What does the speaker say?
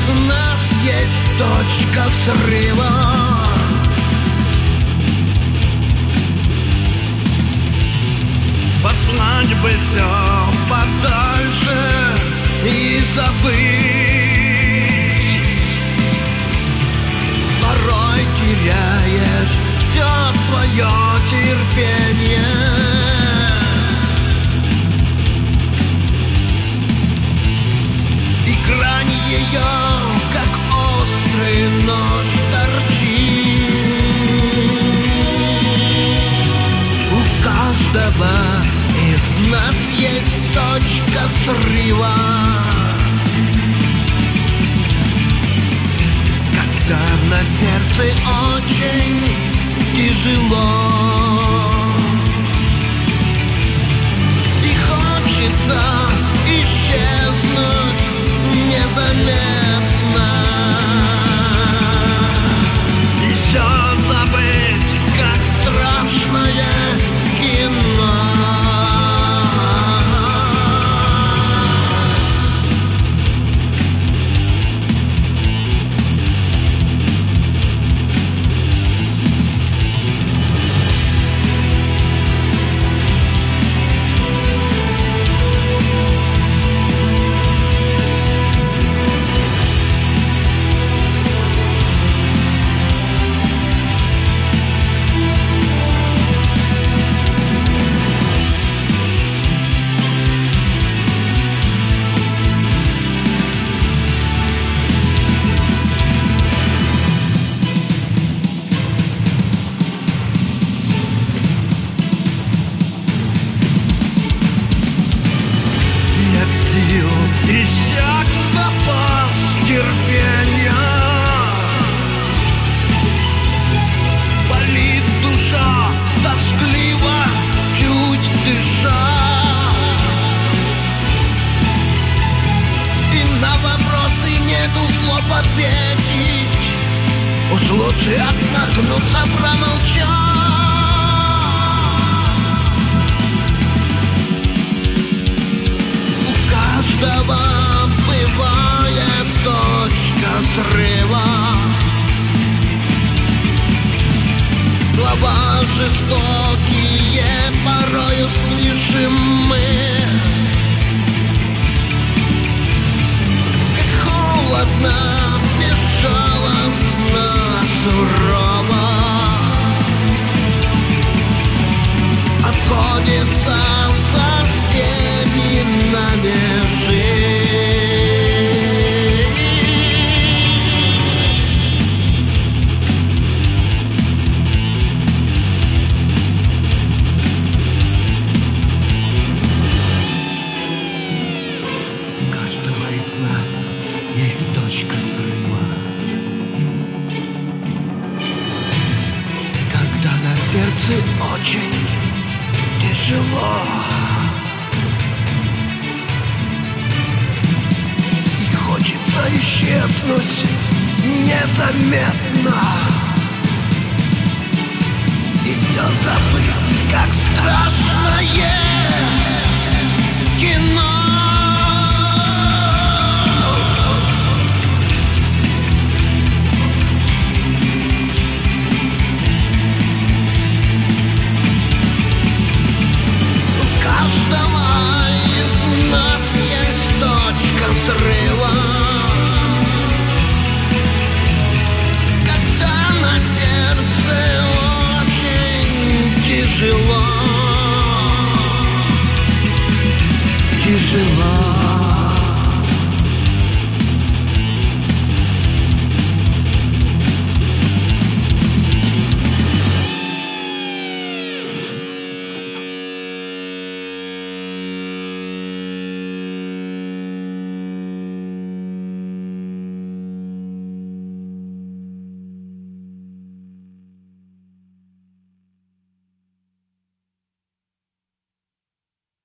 нас есть точка срыва. Послать бы все подальше и забыть. Порой теряешь все свое терпение. И грань ее, как острый нож, торчит. У каждого из нас есть точка срыва. Когда на сердце очень тяжело и хочется исчезнуть незаметно и все забыть, как страшное кино. Иссяк запас терпения. Болит душа, тоскливо, чуть дыша. И на вопросы нету слов ответить. Уж лучше отмахнуться, промолчать. Каждого бывает точка срыва. Слова жестокие порою слышим мы. Как холодно, безжалостно, сурово обходится со всеми нами жизнь. У каждого из нас есть точка срыва. Когда на сердце очень тяжело и хочется исчезнуть незаметно и все забыть, как страшное кино.